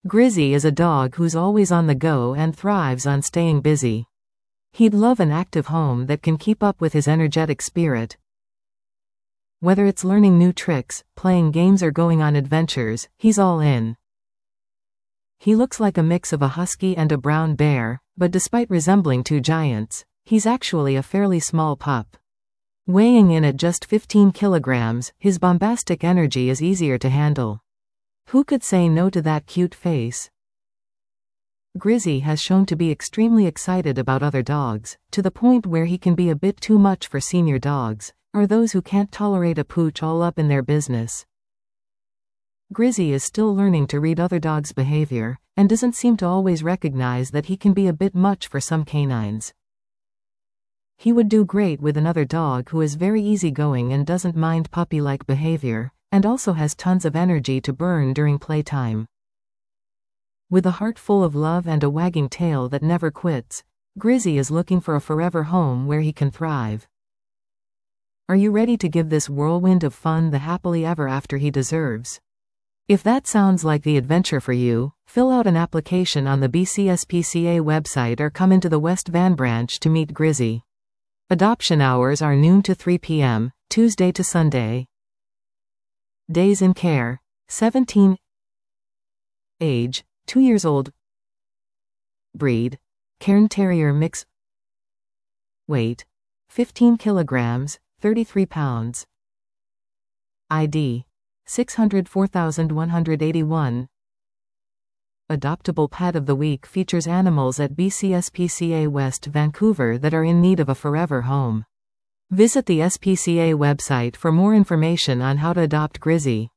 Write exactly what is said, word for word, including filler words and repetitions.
Grizzy is a dog who's always on the go and thrives on staying busy. He'd love an active home that can keep up with his energetic spirit. Whether it's learning new tricks, playing games or going on adventures, he's all in. He looks like a mix of a husky and a brown bear, but despite resembling two giants, he's actually a fairly small pup. Weighing in at just fifteen kilograms, his bombastic energy is easier to handle. Who could say no to that cute face? Grizzy has shown to be extremely excited about other dogs, to the point where he can be a bit too much for senior dogs, or those who can't tolerate a pooch all up in their business. Grizzy is still learning to read other dogs' behavior, and doesn't seem to always recognize that he can be a bit much for some canines. He would do great with another dog who is very easygoing and doesn't mind puppy-like behavior, and also has tons of energy to burn during playtime. With a heart full of love and a wagging tail that never quits, Grizzy is looking for a forever home where he can thrive. Are you ready to give this whirlwind of fun the happily ever after he deserves? If that sounds like the adventure for you, fill out an application on the B C S P C A website or come into the West Van branch to meet Grizzy. Adoption hours are noon to three p m, Tuesday to Sunday. Days in care, seventeen. Age, two years old. Breed, Cairn Terrier mix. Weight, fifteen kilograms, thirty-three pounds. I D, six hundred four thousand one hundred eighty-one. Adoptable Pet of the Week features animals at B C S P C A West Vancouver that are in need of a forever home. Visit the S P C A website for more information on how to adopt Grizzy.